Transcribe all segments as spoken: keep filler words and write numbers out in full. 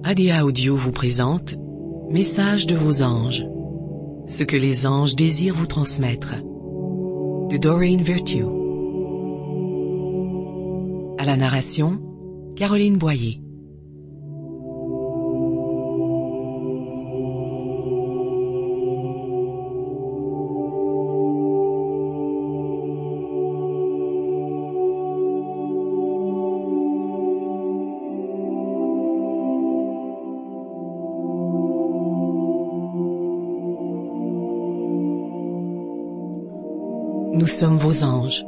A D A Audio vous présente Message de vos anges. Ce que les anges désirent vous transmettre. De Doreen Virtue. À la narration, Caroline Boyer. Nous sommes vos anges.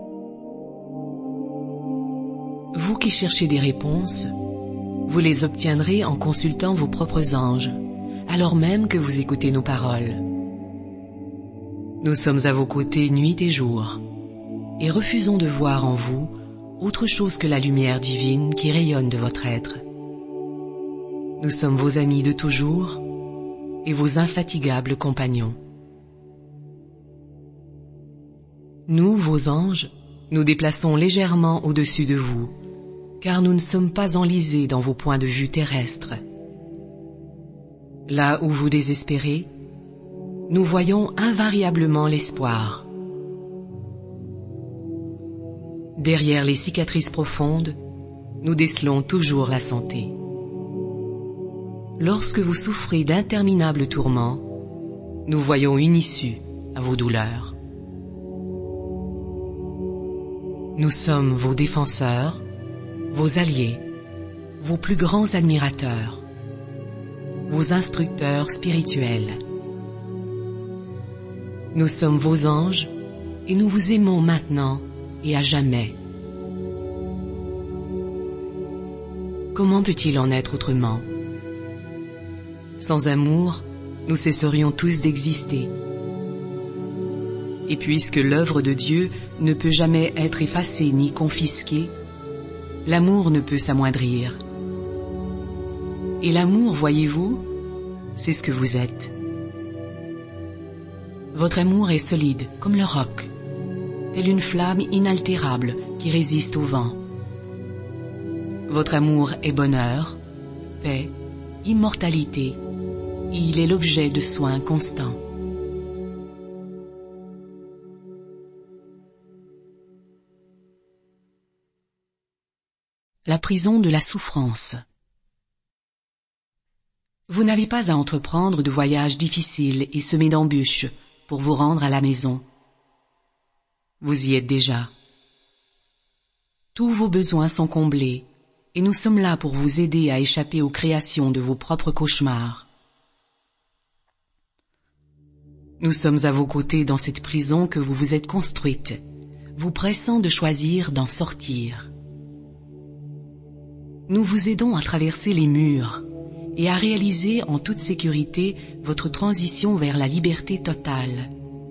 Vous qui cherchez des réponses, vous les obtiendrez en consultant vos propres anges, alors même que vous écoutez nos paroles. Nous sommes à vos côtés nuit et jour, et refusons de voir en vous autre chose que la lumière divine qui rayonne de votre être. Nous sommes vos amis de toujours et vos infatigables compagnons. Nous, vos anges, nous déplaçons légèrement au-dessus de vous, car nous ne sommes pas enlisés dans vos points de vue terrestres. Là où vous désespérez, nous voyons invariablement l'espoir. Derrière les cicatrices profondes, nous décelons toujours la santé. Lorsque vous souffrez d'interminables tourments, nous voyons une issue à vos douleurs. Nous sommes vos défenseurs, vos alliés, vos plus grands admirateurs, vos instructeurs spirituels. Nous sommes vos anges et nous vous aimons maintenant et à jamais. Comment peut-il en être autrement? Sans amour, nous cesserions tous d'exister. Et puisque l'œuvre de Dieu ne peut jamais être effacée ni confisquée, l'amour ne peut s'amoindrir. Et l'amour, voyez-vous, c'est ce que vous êtes. Votre amour est solide comme le roc, telle une flamme inaltérable qui résiste au vent. Votre amour est bonheur, paix, immortalité, et il est l'objet de soins constants. La prison de la souffrance. Vous n'avez pas à entreprendre de voyages difficiles et semés d'embûches pour vous rendre à la maison. Vous y êtes déjà. Tous vos besoins sont comblés et nous sommes là pour vous aider à échapper aux créations de vos propres cauchemars. Nous sommes à vos côtés dans cette prison que vous vous êtes construite, vous pressant de choisir d'en sortir. Nous vous aidons à traverser les murs et à réaliser en toute sécurité votre transition vers la liberté totale.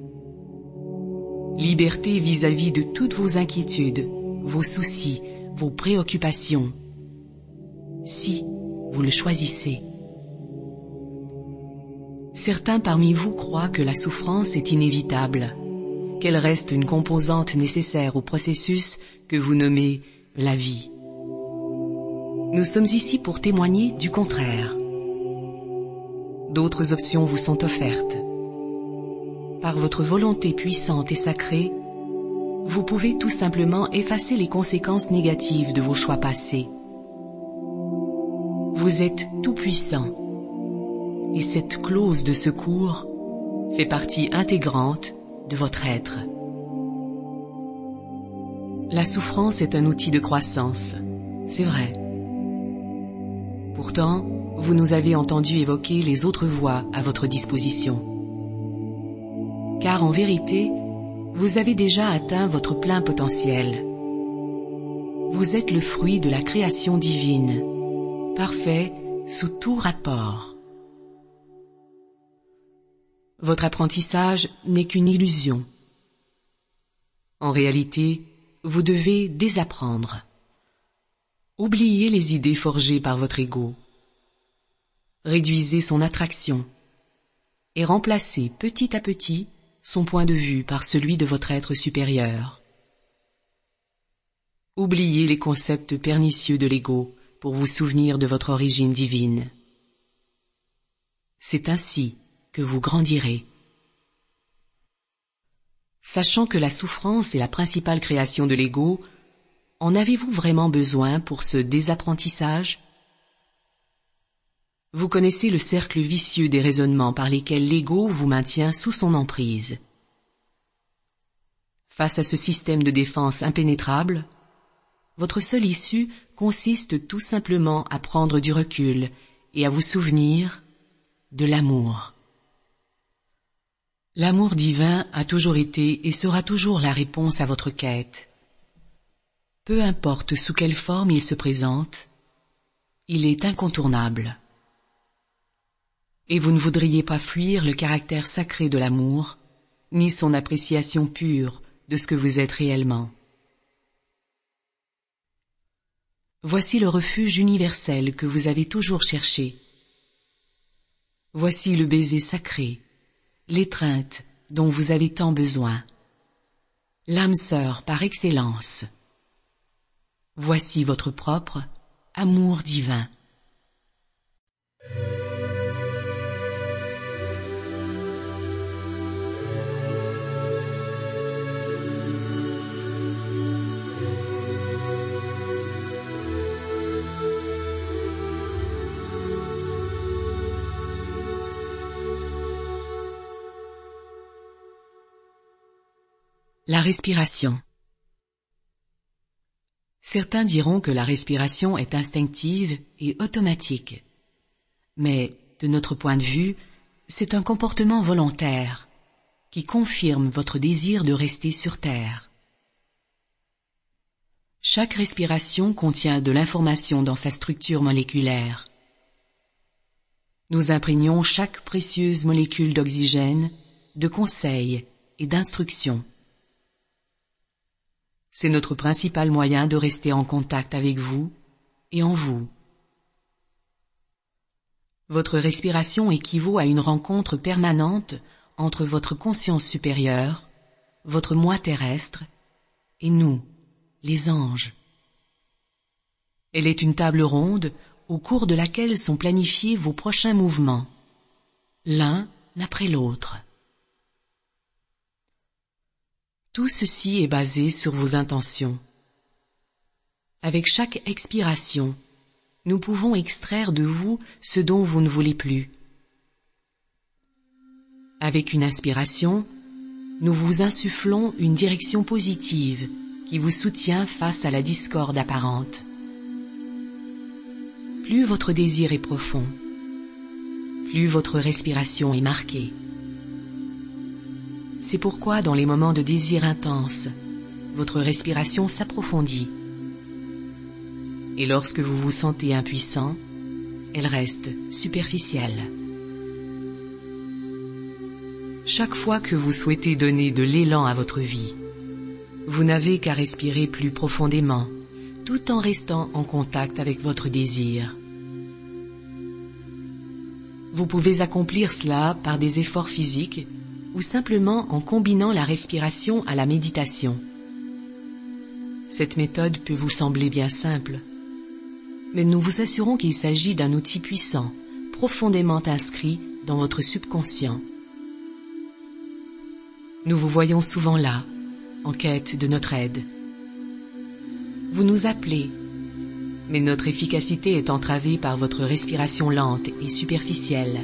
Liberté vis-à-vis de toutes vos inquiétudes, vos soucis, vos préoccupations. Si vous le choisissez. Certains parmi vous croient que la souffrance est inévitable, qu'elle reste une composante nécessaire au processus que vous nommez la vie. Nous sommes ici pour témoigner du contraire. D'autres options vous sont offertes. Par votre volonté puissante et sacrée, vous pouvez tout simplement effacer les conséquences négatives de vos choix passés. Vous êtes tout-puissant, et cette clause de secours fait partie intégrante de votre être. La souffrance est un outil de croissance, c'est vrai. Pourtant, vous nous avez entendu évoquer les autres voies à votre disposition. Car en vérité, vous avez déjà atteint votre plein potentiel. Vous êtes le fruit de la création divine, parfait sous tout rapport. Votre apprentissage n'est qu'une illusion. En réalité, vous devez désapprendre. Oubliez les idées forgées par votre ego. Réduisez son attraction et remplacez petit à petit son point de vue par celui de votre être supérieur. Oubliez les concepts pernicieux de l'ego pour vous souvenir de votre origine divine. C'est ainsi que vous grandirez. Sachant que la souffrance est la principale création de l'ego, en avez-vous vraiment besoin pour ce désapprentissage? Vous connaissez le cercle vicieux des raisonnements par lesquels l'ego vous maintient sous son emprise. Face à ce système de défense impénétrable, votre seule issue consiste tout simplement à prendre du recul et à vous souvenir de l'amour. L'amour divin a toujours été et sera toujours la réponse à votre quête. Peu importe sous quelle forme il se présente, il est incontournable. Et vous ne voudriez pas fuir le caractère sacré de l'amour, ni son appréciation pure de ce que vous êtes réellement. Voici le refuge universel que vous avez toujours cherché. Voici le baiser sacré, l'étreinte dont vous avez tant besoin, l'âme sœur par excellence. Voici votre propre amour divin. La respiration. Certains diront que la respiration est instinctive et automatique. Mais, de notre point de vue, c'est un comportement volontaire qui confirme votre désir de rester sur Terre. Chaque respiration contient de l'information dans sa structure moléculaire. Nous imprégnons chaque précieuse molécule d'oxygène, de conseils et d'instructions. C'est notre principal moyen de rester en contact avec vous et en vous. Votre respiration équivaut à une rencontre permanente entre votre conscience supérieure, votre moi terrestre, et nous, les anges. Elle est une table ronde au cours de laquelle sont planifiés vos prochains mouvements, l'un après l'autre. Tout ceci est basé sur vos intentions. Avec chaque expiration, nous pouvons extraire de vous ce dont vous ne voulez plus. Avec une inspiration, nous vous insufflons une direction positive qui vous soutient face à la discorde apparente. Plus votre désir est profond, plus votre respiration est marquée. C'est pourquoi dans les moments de désir intense, votre respiration s'approfondit. Et lorsque vous vous sentez impuissant, elle reste superficielle. Chaque fois que vous souhaitez donner de l'élan à votre vie, vous n'avez qu'à respirer plus profondément, tout en restant en contact avec votre désir. Vous pouvez accomplir cela par des efforts physiques ou simplement en combinant la respiration à la méditation. Cette méthode peut vous sembler bien simple, mais nous vous assurons qu'il s'agit d'un outil puissant, profondément inscrit dans votre subconscient. Nous vous voyons souvent là, en quête de notre aide. Vous nous appelez, mais notre efficacité est entravée par votre respiration lente et superficielle.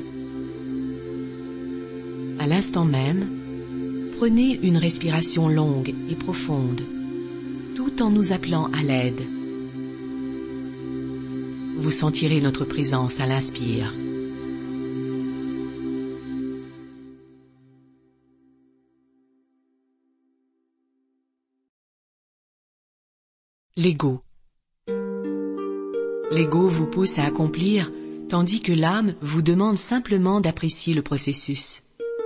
À l'instant même, prenez une respiration longue et profonde, tout en nous appelant à l'aide. Vous sentirez notre présence à l'inspire. L'ego. L'ego vous pousse à accomplir, tandis que l'âme vous demande simplement d'apprécier le processus.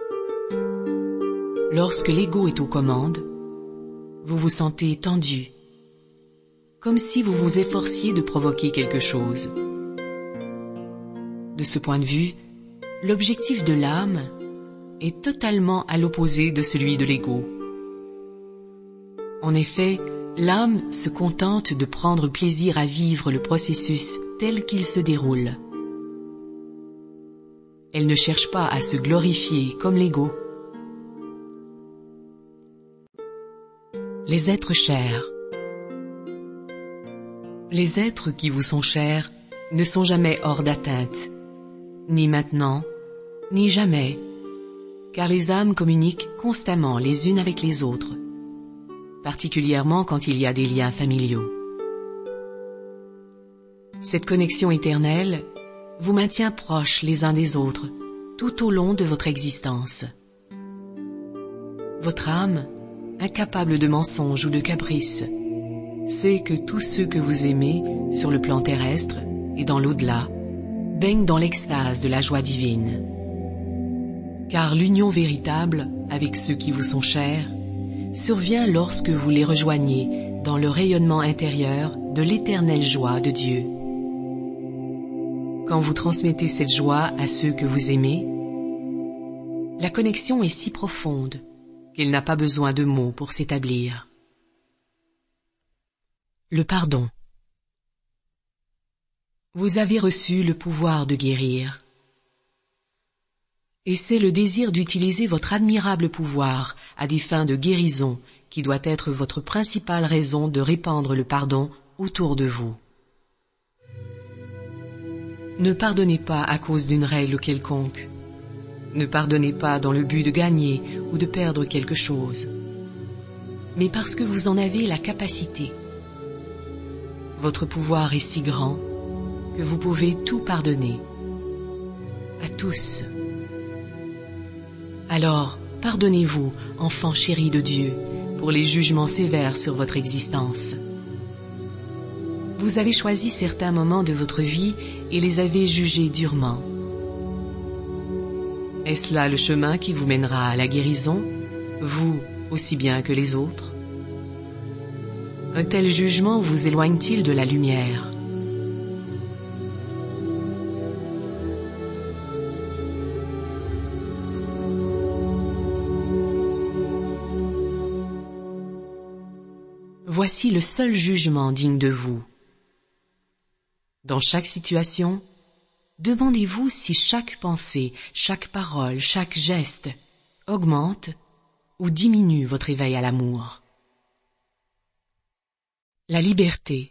Lorsque l'ego est aux commandes, vous vous sentez tendu, comme si vous vous efforciez de provoquer quelque chose. De ce point de vue, l'objectif de l'âme est totalement à l'opposé de celui de l'ego. En effet, l'âme se contente de prendre plaisir à vivre le processus tel qu'il se déroule. Elle ne cherche pas à se glorifier comme l'ego. Les êtres chers. Les êtres qui vous sont chers ne sont jamais hors d'atteinte, ni maintenant, ni jamais, car les âmes communiquent constamment les unes avec les autres, particulièrement quand il y a des liens familiaux. Cette connexion éternelle vous maintient proches les uns des autres tout au long de votre existence. Votre âme, incapable de mensonges ou de caprices, sait que tous ceux que vous aimez sur le plan terrestre et dans l'au-delà baignent dans l'extase de la joie divine. Car l'union véritable avec ceux qui vous sont chers survient lorsque vous les rejoignez dans le rayonnement intérieur de l'éternelle joie de Dieu. Quand vous transmettez cette joie à ceux que vous aimez, la connexion est si profonde qu'elle n'a pas besoin de mots pour s'établir. Le pardon. Vous avez reçu le pouvoir de guérir. Et c'est le désir d'utiliser votre admirable pouvoir à des fins de guérison qui doit être votre principale raison de répandre le pardon autour de vous. Ne pardonnez pas à cause d'une règle quelconque. Ne pardonnez pas dans le but de gagner ou de perdre quelque chose, mais parce que vous en avez la capacité. Votre pouvoir est si grand que vous pouvez tout pardonner. À tous. Alors, pardonnez-vous, enfants chéris de Dieu, pour les jugements sévères sur votre existence. Vous avez choisi certains moments de votre vie et les avez jugés durement. Est-ce là le chemin qui vous mènera à la guérison, vous aussi bien que les autres? Un tel jugement vous éloigne-t-il de la lumière? Voici le seul jugement digne de vous. Dans chaque situation, demandez-vous si chaque pensée, chaque parole, chaque geste augmente ou diminue votre éveil à l'amour. La liberté.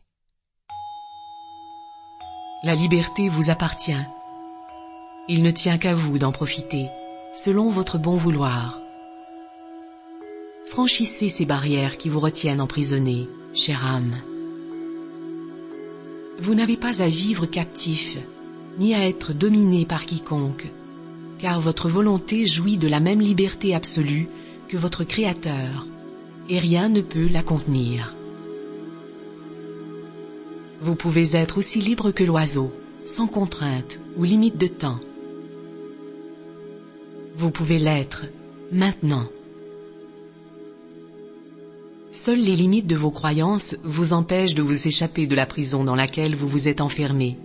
La liberté vous appartient. Il ne tient qu'à vous d'en profiter, selon votre bon vouloir. Franchissez ces barrières qui vous retiennent emprisonnés, chère âme. Vous n'avez pas à vivre captif, ni à être dominé par quiconque, car votre volonté jouit de la même liberté absolue que votre Créateur, et rien ne peut la contenir. Vous pouvez être aussi libre que l'oiseau, sans contrainte ou limite de temps. Vous pouvez l'être, maintenant. Seules les limites de vos croyances vous empêchent de vous échapper de la prison dans laquelle vous vous êtes enfermé.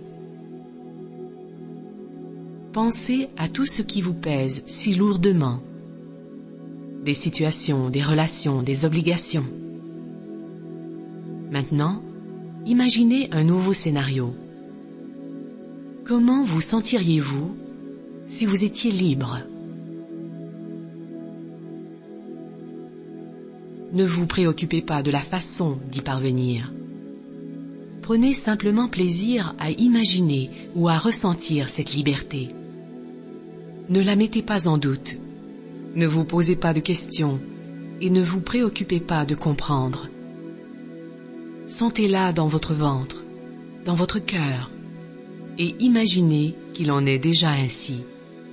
Pensez à tout ce qui vous pèse si lourdement. Des situations, des relations, des obligations. Maintenant, imaginez un nouveau scénario. Comment vous sentiriez-vous si vous étiez libre? Ne vous préoccupez pas de la façon d'y parvenir. Prenez simplement plaisir à imaginer ou à ressentir cette liberté. Ne la mettez pas en doute. Ne vous posez pas de questions et ne vous préoccupez pas de comprendre. Sentez-la dans votre ventre, dans votre cœur, et imaginez qu'il en est déjà ainsi.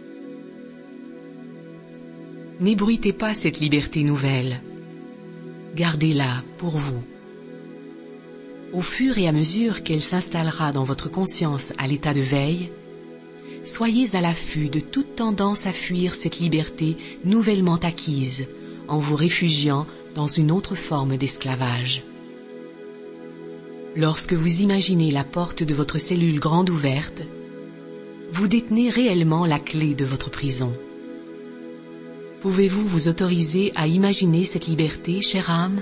N'ébruitez pas cette liberté nouvelle. Gardez-la pour vous. Au fur et à mesure qu'elle s'installera dans votre conscience à l'état de veille, soyez à l'affût de toute tendance à fuir cette liberté nouvellement acquise en vous réfugiant dans une autre forme d'esclavage. Lorsque vous imaginez la porte de votre cellule grande ouverte, vous détenez réellement la clé de votre prison. Pouvez-vous vous autoriser à imaginer cette liberté, chère âme?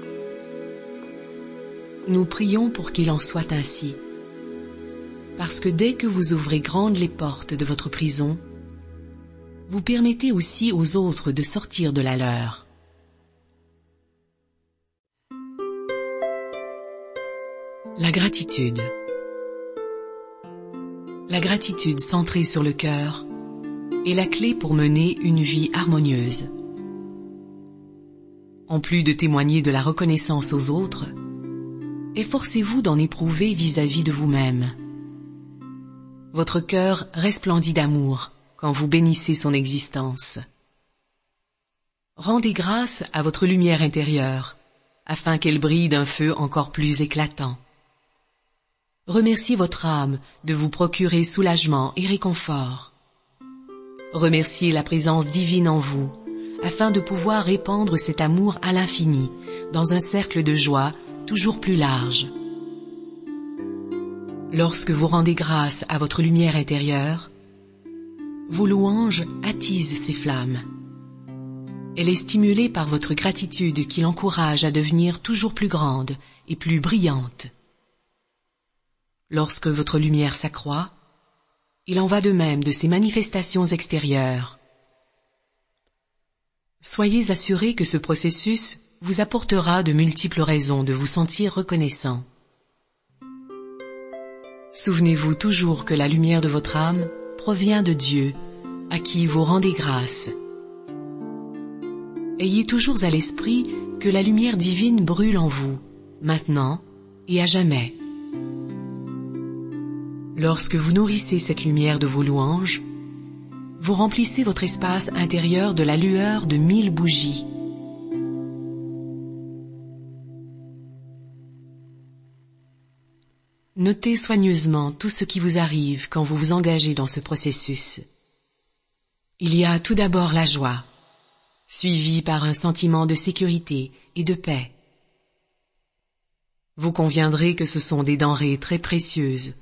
Nous prions pour qu'il en soit ainsi. Parce que dès que vous ouvrez grandes les portes de votre prison, vous permettez aussi aux autres de sortir de la leur. La gratitude. La gratitude centrée sur le cœur est la clé pour mener une vie harmonieuse. En plus de témoigner de la reconnaissance aux autres, efforcez-vous d'en éprouver vis-à-vis de vous-même. Votre cœur resplendit d'amour quand vous bénissez son existence. Rendez grâce à votre lumière intérieure, afin qu'elle brille d'un feu encore plus éclatant. Remerciez votre âme de vous procurer soulagement et réconfort. Remerciez la présence divine en vous, afin de pouvoir répandre cet amour à l'infini, dans un cercle de joie toujours plus large. Lorsque vous rendez grâce à votre lumière intérieure, vos louanges attisent ces flammes. Elle est stimulée par votre gratitude qui l'encourage à devenir toujours plus grande et plus brillante. Lorsque votre lumière s'accroît, il en va de même de ses manifestations extérieures. Soyez assurés que ce processus vous apportera de multiples raisons de vous sentir reconnaissant. Souvenez-vous toujours que la lumière de votre âme provient de Dieu, à qui vous rendez grâce. Ayez toujours à l'esprit que la lumière divine brûle en vous, maintenant et à jamais. Lorsque vous nourrissez cette lumière de vos louanges, vous remplissez votre espace intérieur de la lueur de mille bougies. Notez soigneusement tout ce qui vous arrive quand vous vous engagez dans ce processus. Il y a tout d'abord la joie, suivie par un sentiment de sécurité et de paix. Vous conviendrez que ce sont des denrées très précieuses.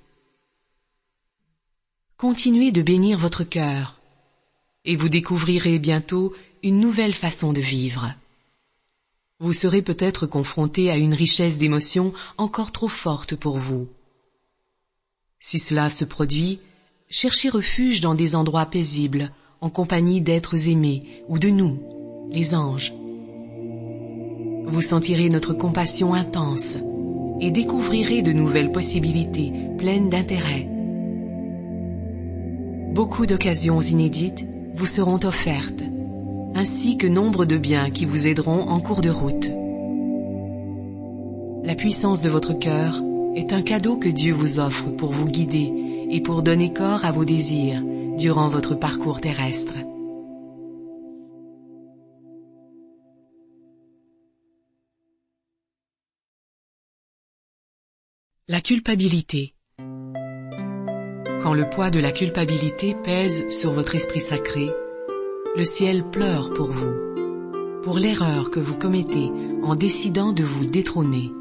Continuez de bénir votre cœur, et vous découvrirez bientôt une nouvelle façon de vivre. Vous serez peut-être confronté à une richesse d'émotions encore trop forte pour vous. Si cela se produit, cherchez refuge dans des endroits paisibles, en compagnie d'êtres aimés ou de nous, les anges. Vous sentirez notre compassion intense et découvrirez de nouvelles possibilités pleines d'intérêt. Beaucoup d'occasions inédites vous seront offertes, ainsi que nombre de biens qui vous aideront en cours de route. La puissance de votre cœur est un cadeau que Dieu vous offre pour vous guider et pour donner corps à vos désirs durant votre parcours terrestre. La culpabilité. Quand le poids de la culpabilité pèse sur votre esprit sacré, le ciel pleure pour vous, pour l'erreur que vous commettez en décidant de vous détrôner.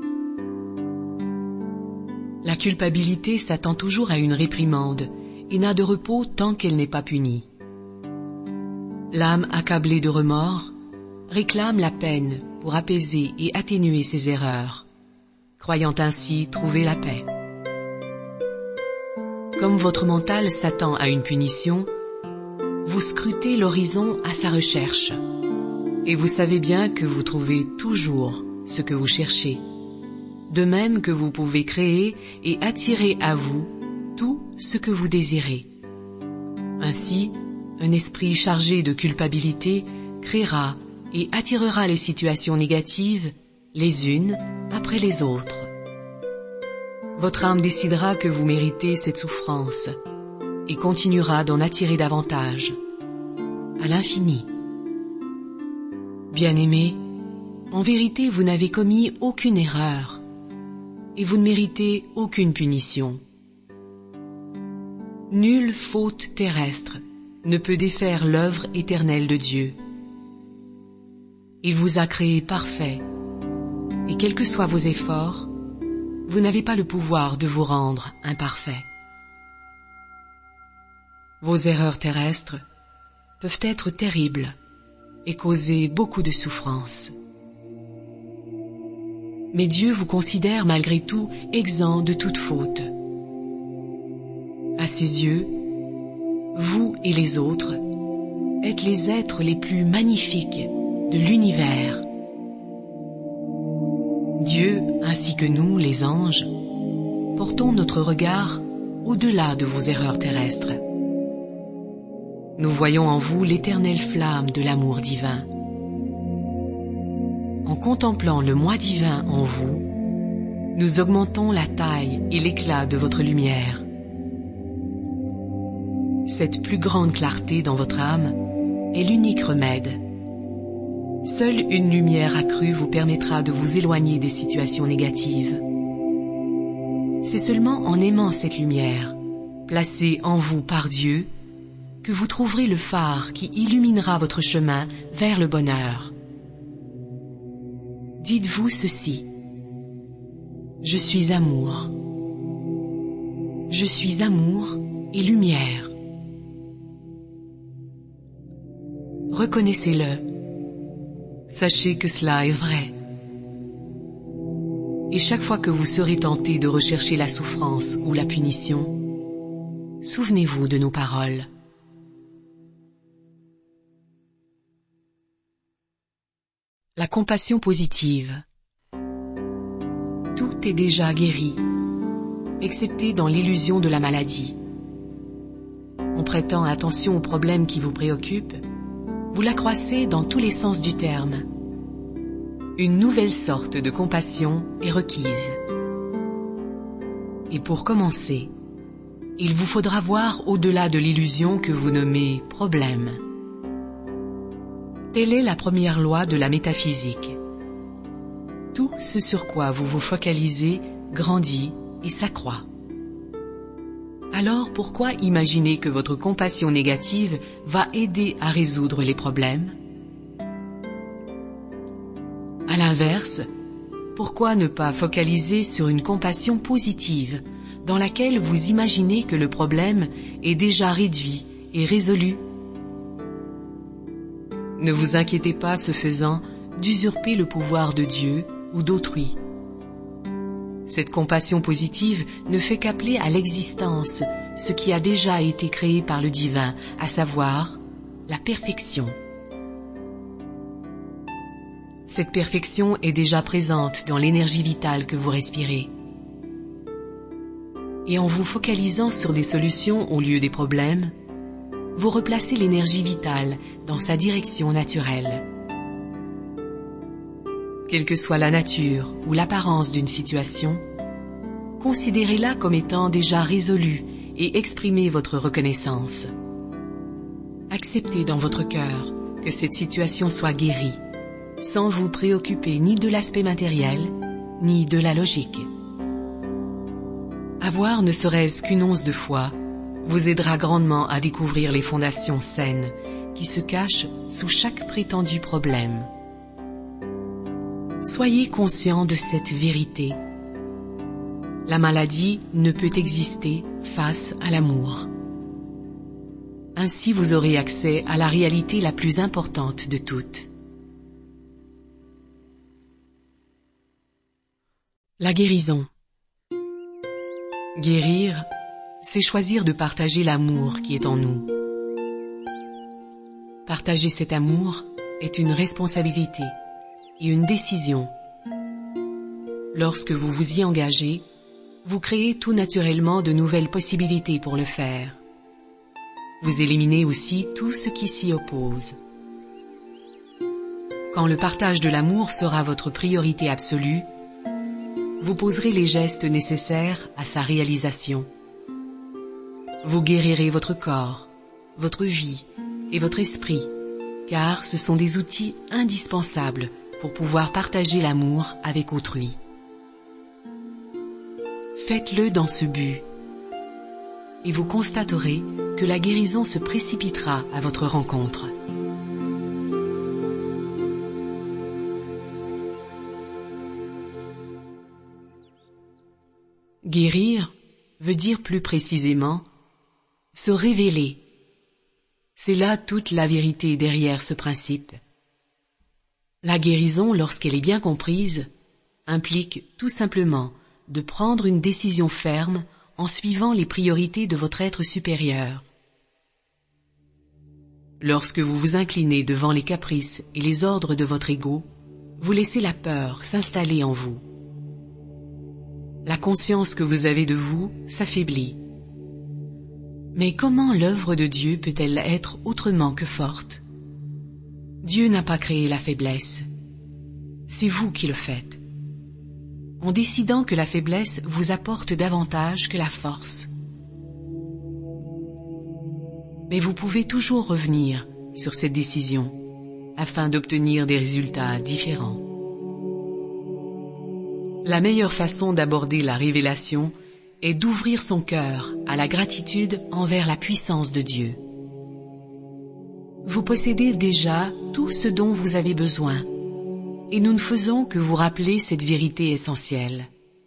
La culpabilité s'attend toujours à une réprimande et n'a de repos tant qu'elle n'est pas punie. L'âme accablée de remords réclame la peine pour apaiser et atténuer ses erreurs, croyant ainsi trouver la paix. Comme votre mental s'attend à une punition, vous scrutez l'horizon à sa recherche, et vous savez bien que vous trouvez toujours ce que vous cherchez, de même que vous pouvez créer et attirer à vous tout ce que vous désirez. Ainsi, un esprit chargé de culpabilité créera et attirera les situations négatives les unes après les autres. Votre âme décidera que vous méritez cette souffrance et continuera d'en attirer davantage, à l'infini. Bien-aimés, en vérité vous n'avez commis aucune erreur et vous ne méritez aucune punition. Nulle faute terrestre ne peut défaire l'œuvre éternelle de Dieu. Il vous a créé parfait, et quels que soient vos efforts, vous n'avez pas le pouvoir de vous rendre imparfait. Vos erreurs terrestres peuvent être terribles et causer beaucoup de souffrance. Mais Dieu vous considère malgré tout exempt de toute faute. À ses yeux, vous et les autres êtes les êtres les plus magnifiques de l'univers. Dieu, ainsi que nous, les anges, portons notre regard au-delà de vos erreurs terrestres. Nous voyons en vous l'éternelle flamme de l'amour divin. En contemplant le moi divin en vous, nous augmentons la taille et l'éclat de votre lumière. Cette plus grande clarté dans votre âme est l'unique remède. Seule une lumière accrue vous permettra de vous éloigner des situations négatives. C'est seulement en aimant cette lumière, placée en vous par Dieu, que vous trouverez le phare qui illuminera votre chemin vers le bonheur. Dites-vous ceci: je suis amour. Je suis amour et lumière. Reconnaissez-le. Sachez que cela est vrai. Et chaque fois que vous serez tenté de rechercher la souffrance ou la punition, souvenez-vous de nos paroles. La compassion positive. Tout est déjà guéri, excepté dans l'illusion de la maladie. En prêtant attention aux problèmes qui vous préoccupent, vous l'accroissez dans tous les sens du terme. Une nouvelle sorte de compassion est requise. Et pour commencer, il vous faudra voir au-delà de l'illusion que vous nommez problème. Telle est la première loi de la métaphysique. Tout ce sur quoi vous vous focalisez grandit et s'accroît. Alors pourquoi imaginer que votre compassion négative va aider à résoudre les problèmes? À l'inverse, pourquoi ne pas focaliser sur une compassion positive, dans laquelle vous imaginez que le problème est déjà réduit et résolu? Ne vous inquiétez pas, ce faisant, d'usurper le pouvoir de Dieu ou d'autrui. Cette compassion positive ne fait qu'appeler à l'existence ce qui a déjà été créé par le divin, à savoir la perfection. Cette perfection est déjà présente dans l'énergie vitale que vous respirez. Et en vous focalisant sur des solutions au lieu des problèmes, vous replacez l'énergie vitale dans sa direction naturelle. Quelle que soit la nature ou l'apparence d'une situation, considérez-la comme étant déjà résolue et exprimez votre reconnaissance. Acceptez dans votre cœur que cette situation soit guérie, sans vous préoccuper ni de l'aspect matériel, ni de la logique. Avoir ne serait-ce qu'une once de foi vous aidera grandement à découvrir les fondations saines qui se cachent sous chaque prétendu problème. Soyez conscient de cette vérité. La maladie ne peut exister face à l'amour. Ainsi vous aurez accès à la réalité la plus importante de toutes. La guérison. Guérir, c'est choisir de partager l'amour qui est en nous. Partager cet amour est une responsabilité et une décision. Lorsque vous vous y engagez, vous créez tout naturellement de nouvelles possibilités pour le faire. Vous éliminez aussi tout ce qui s'y oppose. Quand le partage de l'amour sera votre priorité absolue, vous poserez les gestes nécessaires à sa réalisation. Vous guérirez votre corps, votre vie et votre esprit, car ce sont des outils indispensables pour pouvoir partager l'amour avec autrui. Faites-le dans ce but, et vous constaterez que la guérison se précipitera à votre rencontre. Guérir veut dire plus précisément se révéler. C'est là toute la vérité derrière ce principe. La guérison, lorsqu'elle est bien comprise, implique tout simplement de prendre une décision ferme en suivant les priorités de votre être supérieur. Lorsque vous vous inclinez devant les caprices et les ordres de votre ego, vous laissez la peur s'installer en vous. La conscience que vous avez de vous s'affaiblit. Mais comment l'œuvre de Dieu peut-elle être autrement que forte? Dieu n'a pas créé la faiblesse. C'est vous qui le faites. En décidant que la faiblesse vous apporte davantage que la force. Mais vous pouvez toujours revenir sur cette décision afin d'obtenir des résultats différents. La meilleure façon d'aborder la révélation est d'ouvrir son cœur à la gratitude envers la puissance de Dieu. Vous possédez déjà tout ce dont vous avez besoin, et nous ne faisons que vous rappeler cette vérité essentielle.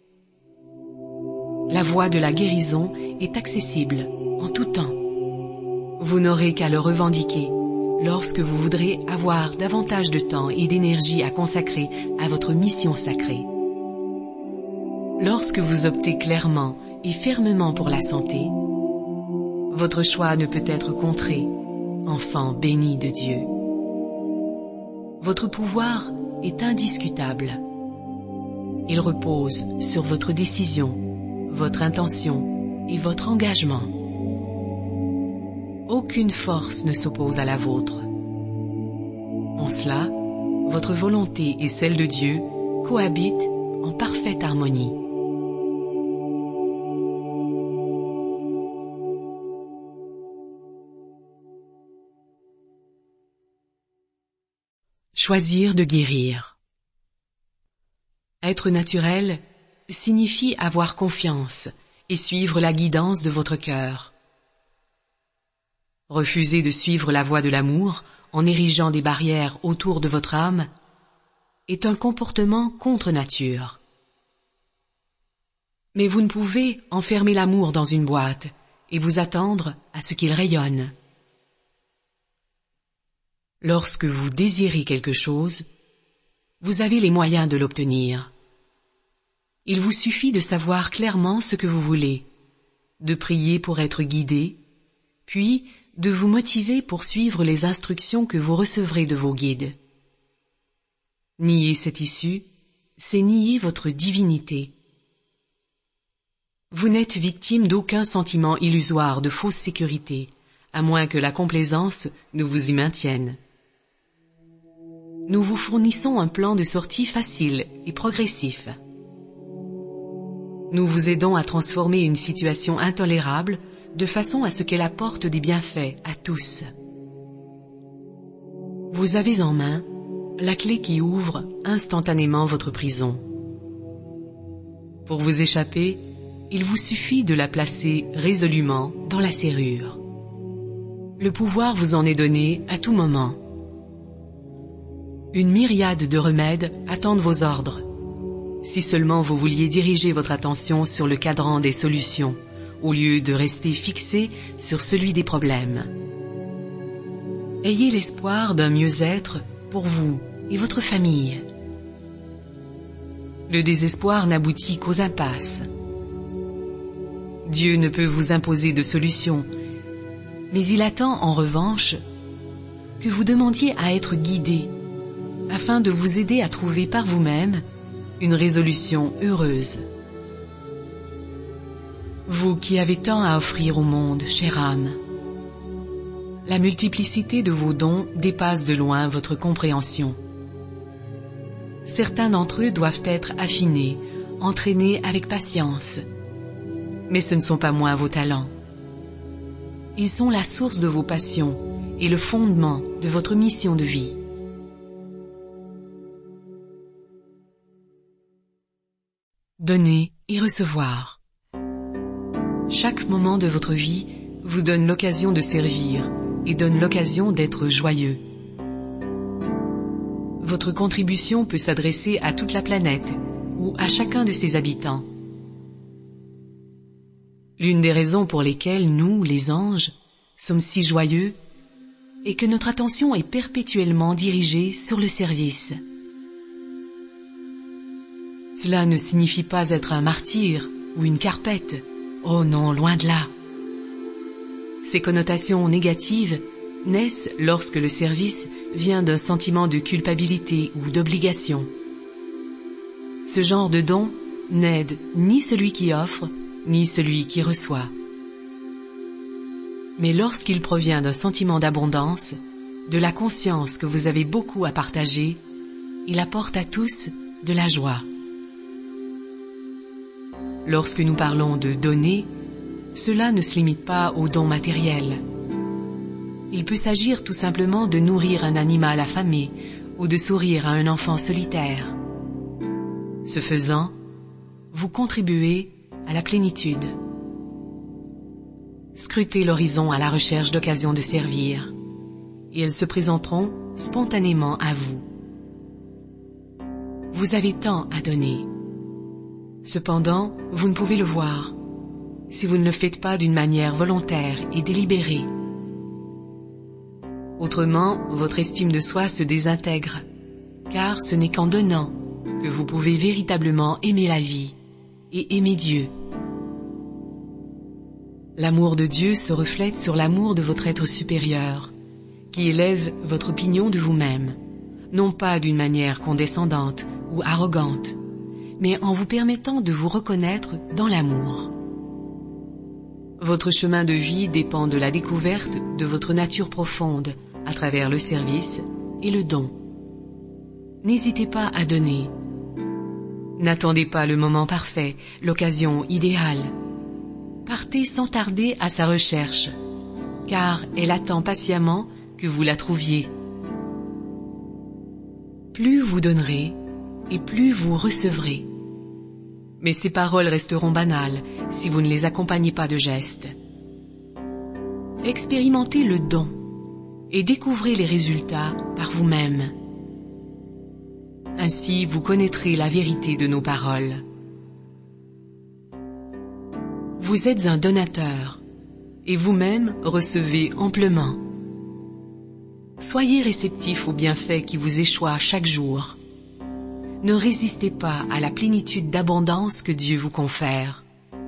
La voie de la guérison est accessible en tout temps. Vous n'aurez qu'à le revendiquer lorsque vous voudrez avoir davantage de temps et d'énergie à consacrer à votre mission sacrée. Lorsque vous optez clairement et fermement pour la santé, votre choix ne peut être contré, enfant béni de Dieu. Votre pouvoir est indiscutable. Il repose sur votre décision, votre intention et votre engagement. Aucune force ne s'oppose à la vôtre. En cela, votre volonté et celle de Dieu cohabitent en parfaite harmonie. Choisir de guérir. Être naturel signifie avoir confiance et suivre la guidance de votre cœur. Refuser de suivre la voie de l'amour en érigeant des barrières autour de votre âme est un comportement contre nature. Mais vous ne pouvez enfermer l'amour dans une boîte et vous attendre à ce qu'il rayonne. Lorsque vous désirez quelque chose, vous avez les moyens de l'obtenir. Il vous suffit de savoir clairement ce que vous voulez, de prier pour être guidé, puis de vous motiver pour suivre les instructions que vous recevrez de vos guides. Nier cette issue, c'est nier votre divinité. Vous n'êtes victime d'aucun sentiment illusoire de fausse sécurité, à moins que la complaisance ne vous y maintienne. Nous vous fournissons un plan de sortie facile et progressif. Nous vous aidons à transformer une situation intolérable de façon à ce qu'elle apporte des bienfaits à tous. Vous avez en main la clé qui ouvre instantanément votre prison. Pour vous échapper, il vous suffit de la placer résolument dans la serrure. Le pouvoir vous en est donné à tout moment. Une myriade de remèdes attendent vos ordres. Si seulement vous vouliez diriger votre attention sur le cadran des solutions, au lieu de rester fixé sur celui des problèmes. Ayez l'espoir d'un mieux-être pour vous et votre famille. Le désespoir n'aboutit qu'aux impasses. Dieu ne peut vous imposer de solution, mais il attend en revanche que vous demandiez à être guidé, afin de vous aider à trouver par vous-même une résolution heureuse. Vous qui avez tant à offrir au monde, chère âme, la multiplicité de vos dons dépasse de loin votre compréhension. Certains d'entre eux doivent être affinés, entraînés avec patience, mais ce ne sont pas moins vos talents. Ils sont la source de vos passions et le fondement de votre mission de vie. Donner et recevoir. Chaque moment de votre vie vous donne l'occasion de servir et donne l'occasion d'être joyeux. Votre contribution peut s'adresser à toute la planète ou à chacun de ses habitants. L'une des raisons pour lesquelles nous, les anges, sommes si joyeux est que notre attention est perpétuellement dirigée sur le service. Cela ne signifie pas être un martyr ou une carpette. Oh non, loin de là. Ces connotations négatives naissent lorsque le service vient d'un sentiment de culpabilité ou d'obligation. Ce genre de don n'aide ni celui qui offre, ni celui qui reçoit. Mais lorsqu'il provient d'un sentiment d'abondance, de la conscience que vous avez beaucoup à partager, il apporte à tous de la joie. Lorsque nous parlons de donner, cela ne se limite pas aux dons matériels. Il peut s'agir tout simplement de nourrir un animal affamé ou de sourire à un enfant solitaire. Ce faisant, vous contribuez à la plénitude. Scrutez l'horizon à la recherche d'occasions de servir, et elles se présenteront spontanément à vous. Vous avez tant à donner. Cependant, vous ne pouvez le voir si vous ne le faites pas d'une manière volontaire et délibérée. Autrement, votre estime de soi se désintègre, car ce n'est qu'en donnant que vous pouvez véritablement aimer la vie et aimer Dieu. L'amour de Dieu se reflète sur l'amour de votre être supérieur, qui élève votre opinion de vous-même, non pas d'une manière condescendante ou arrogante, mais en vous permettant de vous reconnaître dans l'amour. Votre chemin de vie dépend de la découverte de votre nature profonde à travers le service et le don. N'hésitez pas à donner. N'attendez pas le moment parfait, l'occasion idéale. Partez sans tarder à sa recherche, car elle attend patiemment que vous la trouviez. Plus vous donnerez, et plus vous recevrez. Mais ces paroles resteront banales si vous ne les accompagnez pas de gestes. Expérimentez le don et découvrez les résultats par vous-même. Ainsi, vous connaîtrez la vérité de nos paroles. Vous êtes un donateur et vous-même recevez amplement. Soyez réceptif aux bienfaits qui vous échoient chaque jour. Ne résistez pas à la plénitude d'abondance que Dieu vous confère.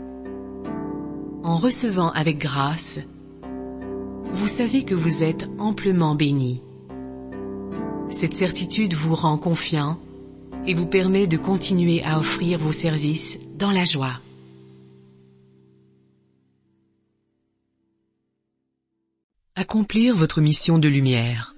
En recevant avec grâce, vous savez que vous êtes amplement béni. Cette certitude vous rend confiant et vous permet de continuer à offrir vos services dans la joie. Accomplir votre mission de lumière.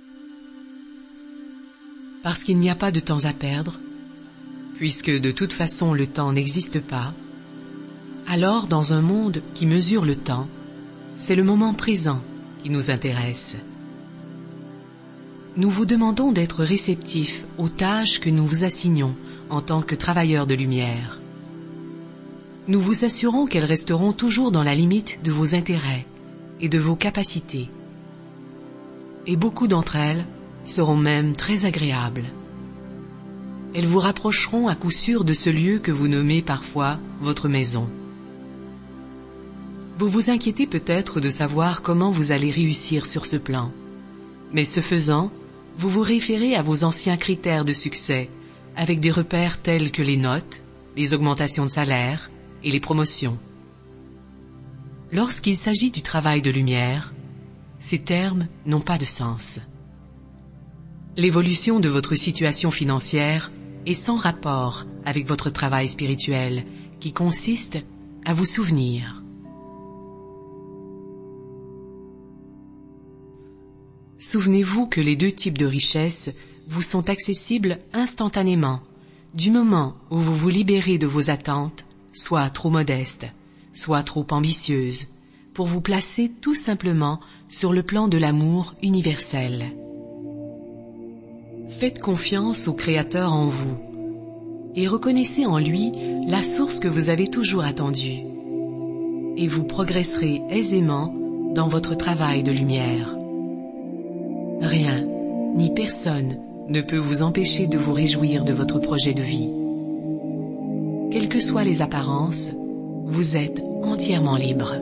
Parce qu'il n'y a pas de temps à perdre, puisque de toute façon le temps n'existe pas, alors dans un monde qui mesure le temps, c'est le moment présent qui nous intéresse. Nous vous demandons d'être réceptifs aux tâches que nous vous assignons en tant que travailleurs de lumière. Nous vous assurons qu'elles resteront toujours dans la limite de vos intérêts et de vos capacités. Et beaucoup d'entre elles seront même très agréables. Elles vous rapprocheront à coup sûr de ce lieu que vous nommez parfois votre maison. Vous vous inquiétez peut-être de savoir comment vous allez réussir sur ce plan, mais ce faisant, vous vous référez à vos anciens critères de succès, avec des repères tels que les notes, les augmentations de salaire et les promotions. Lorsqu'il s'agit du travail de lumière, ces termes n'ont pas de sens. L'évolution de votre situation financière est sans rapport avec votre travail spirituel, qui consiste à vous souvenir. Souvenez-vous que les deux types de richesses vous sont accessibles instantanément, du moment où vous vous libérez de vos attentes, soit trop modestes, soit trop ambitieuses, pour vous placer tout simplement sur le plan de l'amour universel. Faites confiance au Créateur en vous et reconnaissez en lui la source que vous avez toujours attendue. Et vous progresserez aisément dans votre travail de lumière. Rien, ni personne, ne peut vous empêcher de vous réjouir de votre projet de vie. Quelles que soient les apparences, vous êtes entièrement libre.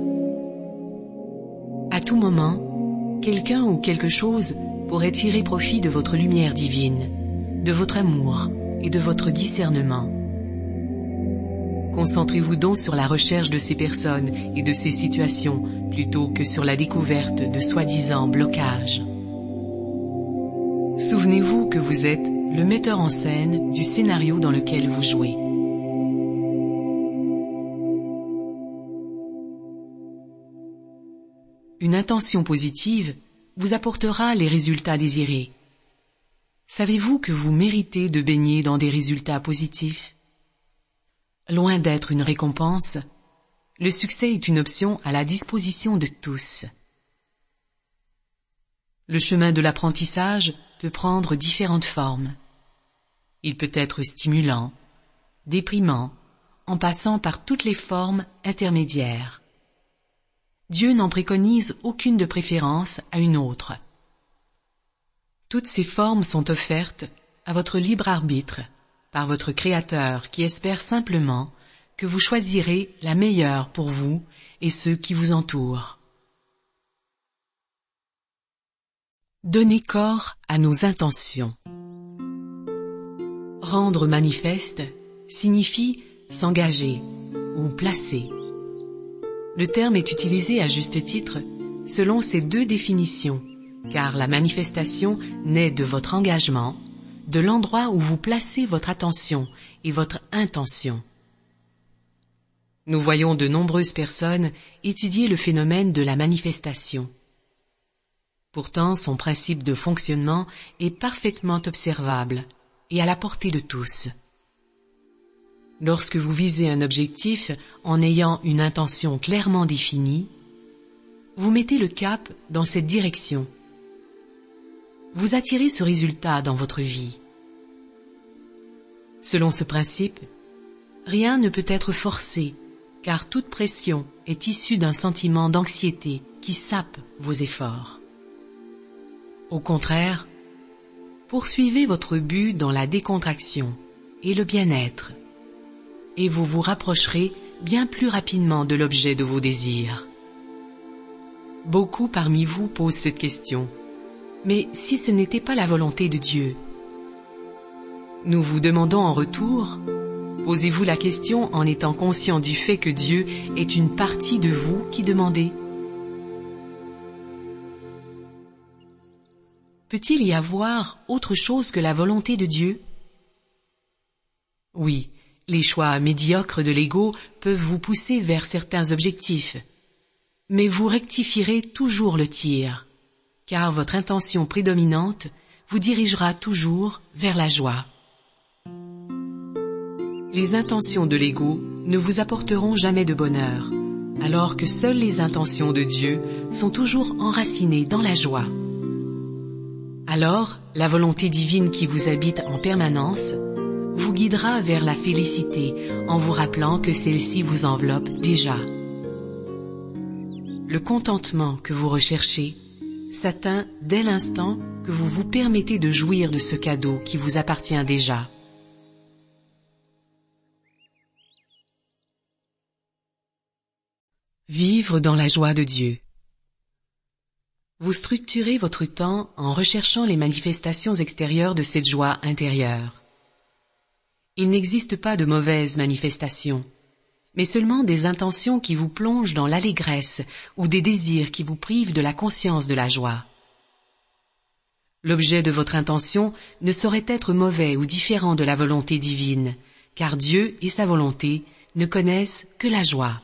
À tout moment, quelqu'un ou quelque chose pourrait tirer profit de votre lumière divine, de votre amour et de votre discernement. Concentrez-vous donc sur la recherche de ces personnes et de ces situations plutôt que sur la découverte de soi-disant blocages. Souvenez-vous que vous êtes le metteur en scène du scénario dans lequel vous jouez. Une intention positive vous apportera les résultats désirés. Savez-vous que vous méritez de baigner dans des résultats positifs? Loin d'être une récompense, le succès est une option à la disposition de tous. Le chemin de l'apprentissage peut prendre différentes formes. Il peut être stimulant, déprimant, en passant par toutes les formes intermédiaires. Dieu n'en préconise aucune de préférence à une autre. Toutes ces formes sont offertes à votre libre arbitre, par votre Créateur qui espère simplement que vous choisirez la meilleure pour vous et ceux qui vous entourent. Donnez corps à nos intentions. Rendre manifeste signifie s'engager ou placer. Le terme est utilisé à juste titre selon ces deux définitions, car la manifestation naît de votre engagement, de l'endroit où vous placez votre attention et votre intention. Nous voyons de nombreuses personnes étudier le phénomène de la manifestation. Pourtant, son principe de fonctionnement est parfaitement observable et à la portée de tous. Lorsque vous visez un objectif en ayant une intention clairement définie, vous mettez le cap dans cette direction. Vous attirez ce résultat dans votre vie. Selon ce principe, rien ne peut être forcé, car toute pression est issue d'un sentiment d'anxiété qui sape vos efforts. Au contraire, poursuivez votre but dans la décontraction et le bien-être, et vous vous rapprocherez bien plus rapidement de l'objet de vos désirs. Beaucoup parmi vous posent cette question. Mais si ce n'était pas la volonté de Dieu? Nous vous demandons en retour, posez-vous la question en étant conscient du fait que Dieu est une partie de vous qui demandez. Peut-il y avoir autre chose que la volonté de Dieu? Oui, les choix médiocres de l'ego peuvent vous pousser vers certains objectifs, mais vous rectifierez toujours le tir, car votre intention prédominante vous dirigera toujours vers la joie. Les intentions de l'ego ne vous apporteront jamais de bonheur, alors que seules les intentions de Dieu sont toujours enracinées dans la joie. Alors, la volonté divine qui vous habite en permanence vous guidera vers la félicité en vous rappelant que celle-ci vous enveloppe déjà. Le contentement que vous recherchez s'atteint dès l'instant que vous vous permettez de jouir de ce cadeau qui vous appartient déjà. Vivre dans la joie de Dieu. Vous structurez votre temps en recherchant les manifestations extérieures de cette joie intérieure. Il n'existe pas de mauvaises manifestations, mais seulement des intentions qui vous plongent dans l'allégresse ou des désirs qui vous privent de la conscience de la joie. L'objet de votre intention ne saurait être mauvais ou différent de la volonté divine, car Dieu et sa volonté ne connaissent que la joie.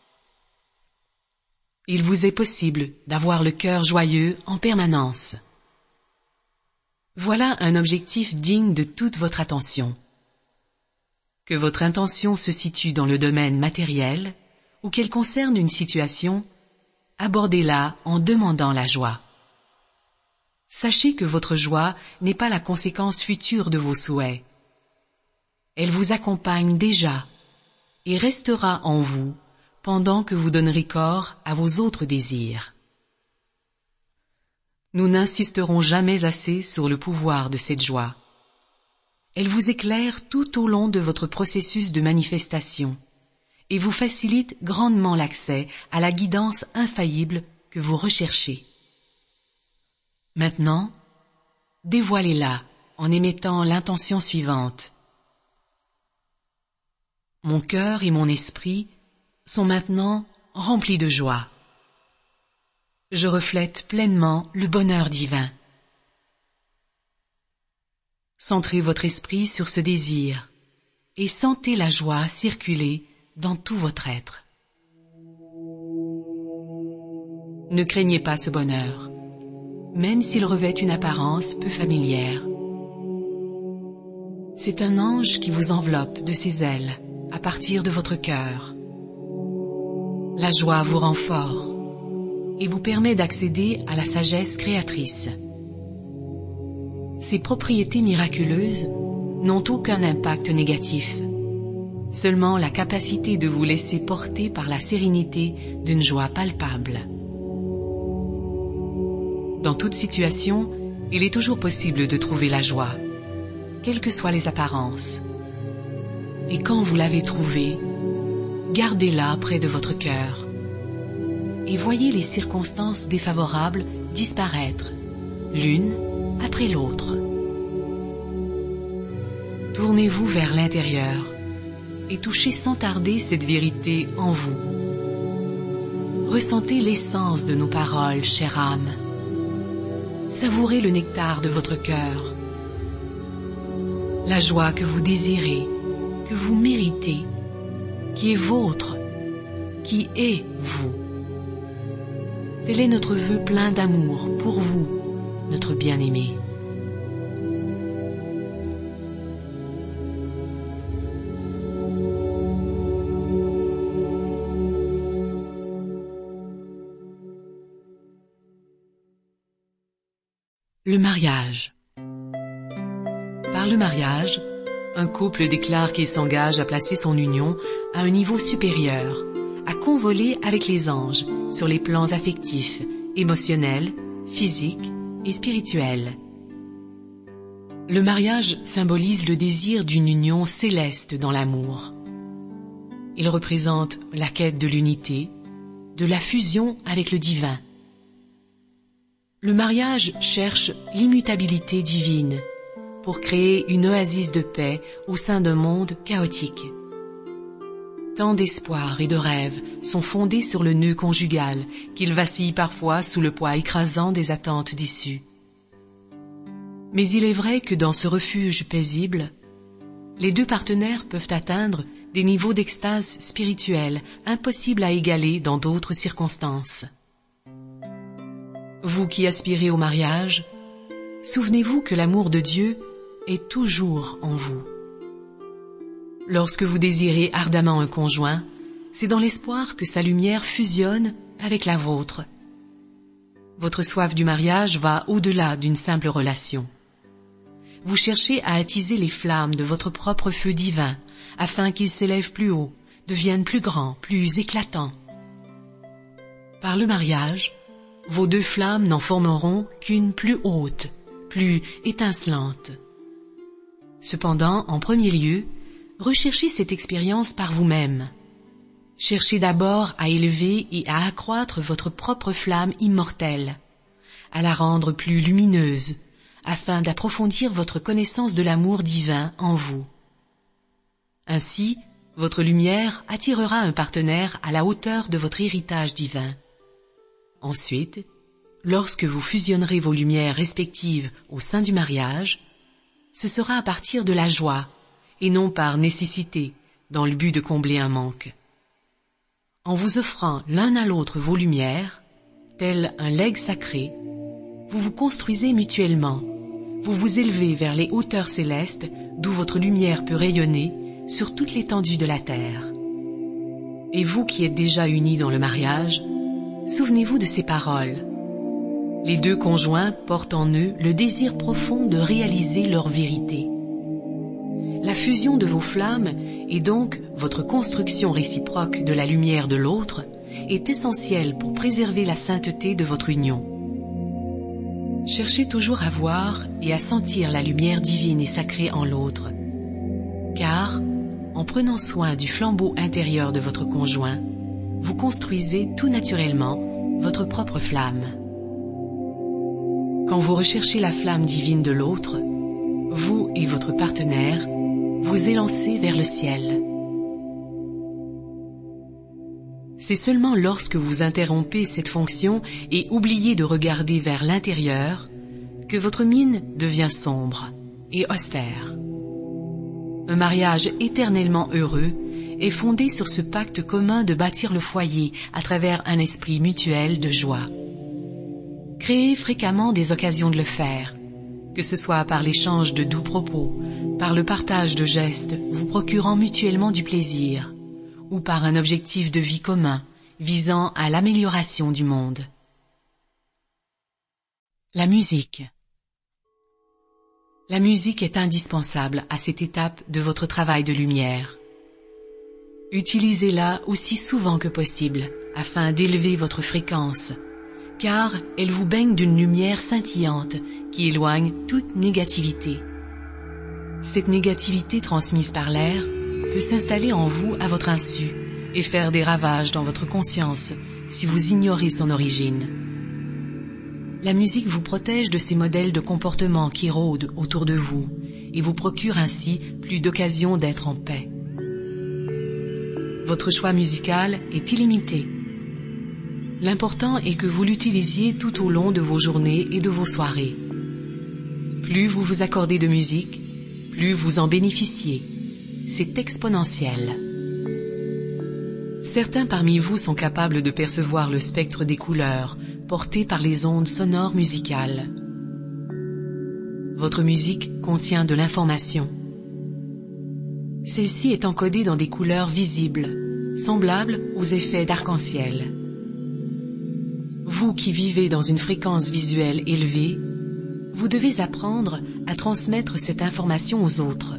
Il vous est possible d'avoir le cœur joyeux en permanence. Voilà un objectif digne de toute votre attention. Que votre intention se situe dans le domaine matériel ou qu'elle concerne une situation, abordez-la en demandant la joie. Sachez que votre joie n'est pas la conséquence future de vos souhaits. Elle vous accompagne déjà et restera en vous pendant que vous donnerez corps à vos autres désirs. Nous n'insisterons jamais assez sur le pouvoir de cette joie. Elle vous éclaire tout au long de votre processus de manifestation et vous facilite grandement l'accès à la guidance infaillible que vous recherchez. Maintenant, dévoilez-la en émettant l'intention suivante. Mon cœur et mon esprit sont maintenant remplis de joie. Je reflète pleinement le bonheur divin. Centrez votre esprit sur ce désir et sentez la joie circuler dans tout votre être. Ne craignez pas ce bonheur, même s'il revêt une apparence peu familière. C'est un ange qui vous enveloppe de ses ailes à partir de votre cœur. La joie vous rend fort et vous permet d'accéder à la sagesse créatrice. Ces propriétés miraculeuses n'ont aucun impact négatif, seulement la capacité de vous laisser porter par la sérénité d'une joie palpable. Dans toute situation, il est toujours possible de trouver la joie, quelles que soient les apparences. Et quand vous l'avez trouvée, gardez-la près de votre cœur et voyez les circonstances défavorables disparaître, l'une après l'autre. Tournez-vous vers l'intérieur et touchez sans tarder cette vérité en vous. Ressentez l'essence de nos paroles, chère âme. Savourez le nectar de votre cœur. La joie que vous désirez, que vous méritez, qui est vôtre, qui est vous. Tel est notre vœu plein d'amour pour vous, notre bien-aimé. Le mariage. Par le mariage, un couple déclare qu'il s'engage à placer son union à un niveau supérieur, à convoler avec les anges sur les plans affectifs, émotionnels, physiques et spirituels. Le mariage symbolise le désir d'une union céleste dans l'amour. Il représente la quête de l'unité, de la fusion avec le divin. Le mariage cherche l'immutabilité divine pour créer une oasis de paix au sein d'un monde chaotique. Tant d'espoirs et de rêves sont fondés sur le nœud conjugal qu'il vacille parfois sous le poids écrasant des attentes déçues. Mais il est vrai que dans ce refuge paisible, les deux partenaires peuvent atteindre des niveaux d'extase spirituelle impossibles à égaler dans d'autres circonstances. Vous qui aspirez au mariage, souvenez-vous que l'amour de Dieu est toujours en vous. Lorsque vous désirez ardemment un conjoint, c'est dans l'espoir que sa lumière fusionne avec la vôtre. Votre soif du mariage va au-delà d'une simple relation. Vous cherchez à attiser les flammes de votre propre feu divin, afin qu'il s'élève plus haut, devienne plus grand, plus éclatant. Par le mariage, vos deux flammes n'en formeront qu'une plus haute, plus étincelante. Cependant, en premier lieu, recherchez cette expérience par vous-même. Cherchez d'abord à élever et à accroître votre propre flamme immortelle, à la rendre plus lumineuse, afin d'approfondir votre connaissance de l'amour divin en vous. Ainsi, votre lumière attirera un partenaire à la hauteur de votre héritage divin. Ensuite, lorsque vous fusionnerez vos lumières respectives au sein du mariage, ce sera à partir de la joie, et non par nécessité, dans le but de combler un manque. En vous offrant l'un à l'autre vos lumières, tel un legs sacré, vous vous construisez mutuellement, vous vous élevez vers les hauteurs célestes d'où votre lumière peut rayonner sur toute l'étendue de la terre. Et vous qui êtes déjà unis dans le mariage, souvenez-vous de ces paroles. Les deux conjoints portent en eux le désir profond de réaliser leur vérité. La fusion de vos flammes, et donc votre construction réciproque de la lumière de l'autre, est essentielle pour préserver la sainteté de votre union. Cherchez toujours à voir et à sentir la lumière divine et sacrée en l'autre, car, en prenant soin du flambeau intérieur de votre conjoint, vous construisez tout naturellement votre propre flamme. Quand vous recherchez la flamme divine de l'autre, vous et votre partenaire vous élancez vers le ciel. C'est seulement lorsque vous interrompez cette fonction et oubliez de regarder vers l'intérieur que votre mine devient sombre et austère. Un mariage éternellement heureux est fondé sur ce pacte commun de bâtir le foyer à travers un esprit mutuel de joie. Créez fréquemment des occasions de le faire, que ce soit par l'échange de doux propos, par le partage de gestes vous procurant mutuellement du plaisir, ou par un objectif de vie commun visant à l'amélioration du monde. La musique. La musique est indispensable à cette étape de votre travail de lumière. Utilisez-la aussi souvent que possible afin d'élever votre fréquence, car elle vous baigne d'une lumière scintillante qui éloigne toute négativité. Cette négativité transmise par l'air peut s'installer en vous à votre insu et faire des ravages dans votre conscience si vous ignorez son origine. La musique vous protège de ces modèles de comportement qui rôdent autour de vous et vous procure ainsi plus d'occasions d'être en paix. Votre choix musical est illimité. L'important est que vous l'utilisiez tout au long de vos journées et de vos soirées. Plus vous vous accordez de musique, plus vous en bénéficiez. C'est exponentiel. Certains parmi vous sont capables de percevoir le spectre des couleurs porté par les ondes sonores musicales. Votre musique contient de l'information. Celle-ci est encodée dans des couleurs visibles, semblables aux effets d'arc-en-ciel. Vous qui vivez dans une fréquence visuelle élevée, vous devez apprendre à transmettre cette information aux autres.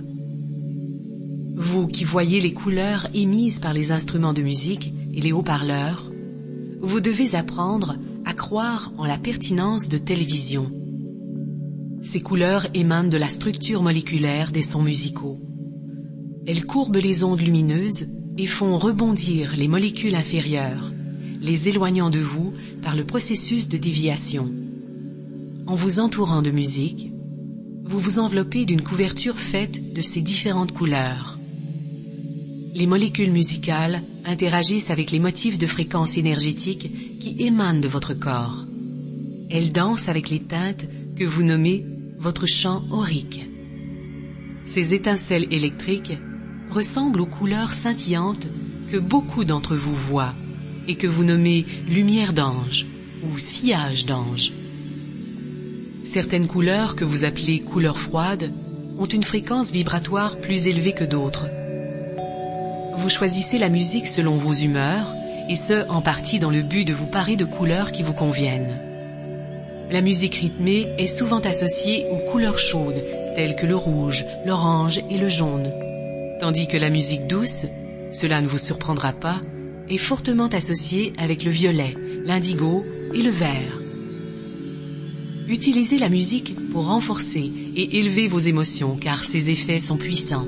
Vous qui voyez les couleurs émises par les instruments de musique et les haut-parleurs, vous devez apprendre à croire en la pertinence de telles visions. Ces couleurs émanent de la structure moléculaire des sons musicaux. Elles courbent les ondes lumineuses et font rebondir les molécules inférieures, les éloignant de vous par le processus de déviation. En vous entourant de musique, vous vous enveloppez d'une couverture faite de ces différentes couleurs. Les molécules musicales interagissent avec les motifs de fréquence énergétique qui émanent de votre corps. Elles dansent avec les teintes que vous nommez votre champ aurique. Ces étincelles électriques ressemblent aux couleurs scintillantes que beaucoup d'entre vous voient et que vous nommez lumière d'ange ou sillage d'ange. Certaines couleurs que vous appelez couleurs froides ont une fréquence vibratoire plus élevée que d'autres. Vous choisissez la musique selon vos humeurs, et ce, en partie dans le but de vous parer de couleurs qui vous conviennent. La musique rythmée est souvent associée aux couleurs chaudes, telles que le rouge, l'orange et le jaune, tandis que la musique douce, cela ne vous surprendra pas, est fortement associée avec le violet, l'indigo et le vert. Utilisez la musique pour renforcer et élever vos émotions, car ces effets sont puissants.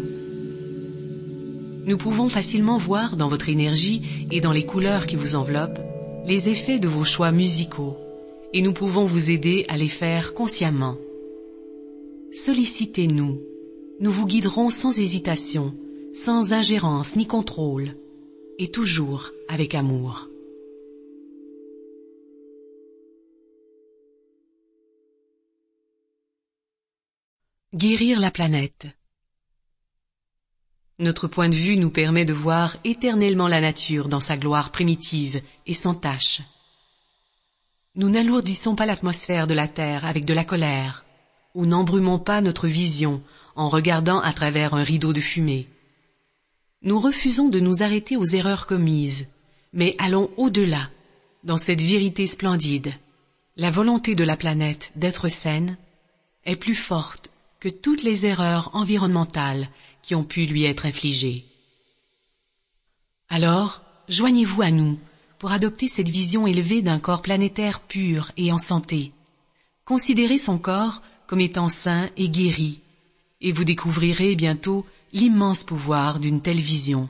Nous pouvons facilement voir dans votre énergie et dans les couleurs qui vous enveloppent les effets de vos choix musicaux, et nous pouvons vous aider à les faire consciemment. Sollicitez-nous, nous vous guiderons sans hésitation, sans ingérence ni contrôle, et toujours avec amour. Guérir la planète. Notre point de vue nous permet de voir éternellement la nature dans sa gloire primitive et sans tache. Nous n'alourdissons pas l'atmosphère de la Terre avec de la colère, ou n'embrumons pas notre vision en regardant à travers un rideau de fumée. Nous refusons de nous arrêter aux erreurs commises, mais allons au-delà, dans cette vérité splendide. La volonté de la planète d'être saine est plus forte que toutes les erreurs environnementales qui ont pu lui être infligées. Alors, joignez-vous à nous pour adopter cette vision élevée d'un corps planétaire pur et en santé. Considérez son corps comme étant sain et guéri, et vous découvrirez bientôt l'immense pouvoir d'une telle vision.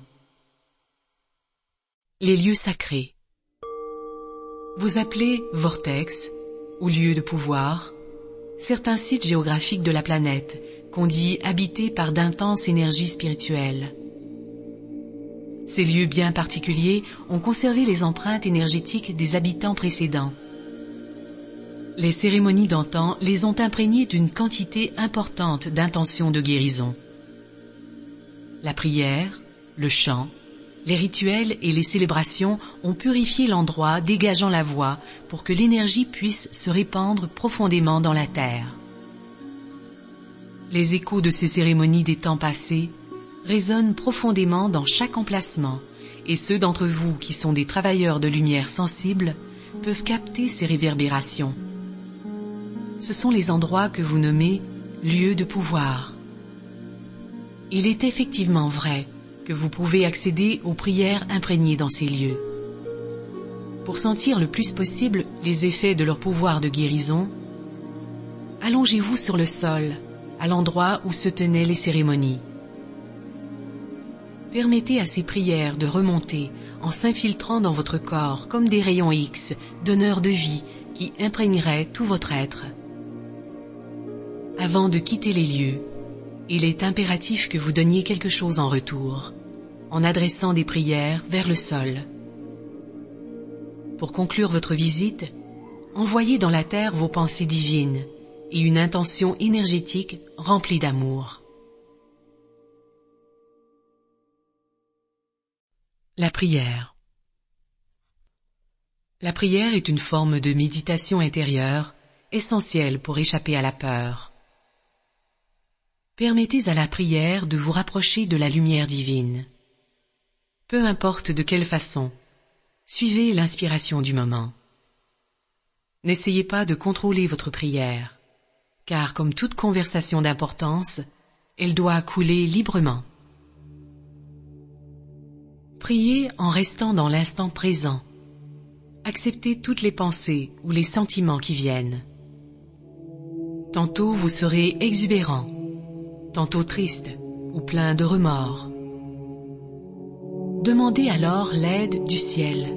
Les lieux sacrés. Vous appelez vortex, ou lieu de pouvoir, certains sites géographiques de la planète qu'on dit habités par d'intenses énergies spirituelles. Ces lieux bien particuliers ont conservé les empreintes énergétiques des habitants précédents. Les cérémonies d'antan les ont imprégnés d'une quantité importante d'intentions de guérison. La prière, le chant, les rituels et les célébrations ont purifié l'endroit, dégageant la voie pour que l'énergie puisse se répandre profondément dans la terre. Les échos de ces cérémonies des temps passés résonnent profondément dans chaque emplacement, et ceux d'entre vous qui sont des travailleurs de lumière sensibles peuvent capter ces réverbérations. Ce sont les endroits que vous nommez lieux de pouvoir. Il est effectivement vrai que vous pouvez accéder aux prières imprégnées dans ces lieux. Pour sentir le plus possible les effets de leur pouvoir de guérison, allongez-vous sur le sol, à l'endroit où se tenaient les cérémonies. Permettez à ces prières de remonter en s'infiltrant dans votre corps comme des rayons X, donneurs de vie, qui imprégneraient tout votre être. Avant de quitter les lieux, il est impératif que vous donniez quelque chose en retour, en adressant des prières vers le sol. Pour conclure votre visite, envoyez dans la terre vos pensées divines et une intention énergétique remplie d'amour. La prière. La prière est une forme de méditation intérieure essentielle pour échapper à la peur. Permettez à la prière de vous rapprocher de la lumière divine. Peu importe de quelle façon, suivez l'inspiration du moment. N'essayez pas de contrôler votre prière, car comme toute conversation d'importance, elle doit couler librement. Priez en restant dans l'instant présent. Acceptez toutes les pensées ou les sentiments qui viennent. Tantôt vous serez exubérant, tantôt triste ou plein de remords. Demandez alors l'aide du ciel.